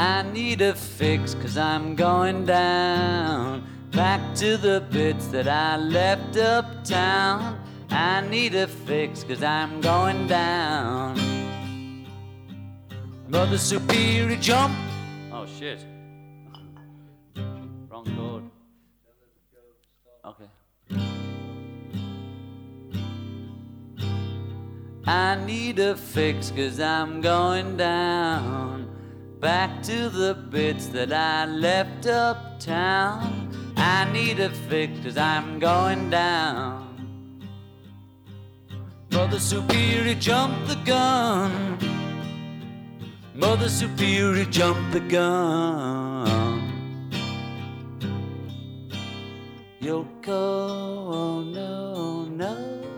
I need a fix 'cause I'm going down, back to the bits that I left uptown. I need a fix 'cause I'm going down. Mother Superior jump. Oh shit. Wrong chord. Okay. I need a fix 'cause I'm going down, back to the bits that I left uptown. I need a fix 'cause I'm going down. Mother Superior jumped the gun. Mother Superior jumped the gun. Yoko, oh no, no.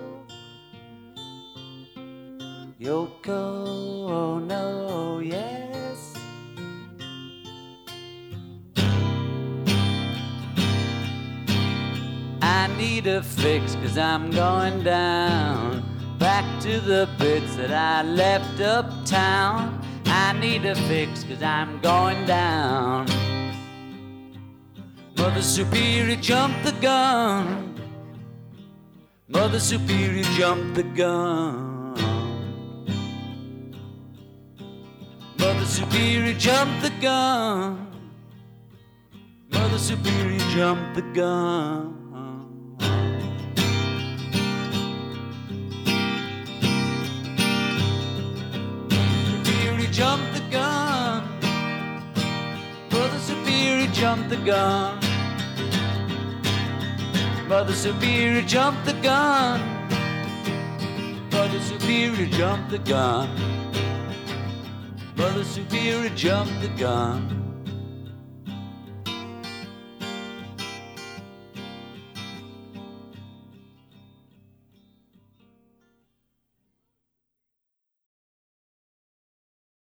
Yoko, oh no, yes. I need a fix 'cause I'm going down, back to the bits that I left uptown. I need a fix 'cause I'm going down. Mother Superior jumped the gun. Mother Superior jumped the gun. Mother Superior jumped the gun. Mother Superior jumped the gun. Superior jumped the gun. Mother Superior jumped the gun. Mother Superior jumped the gun. Mother Superior jumped the gun. Mother Superior jumped the gun.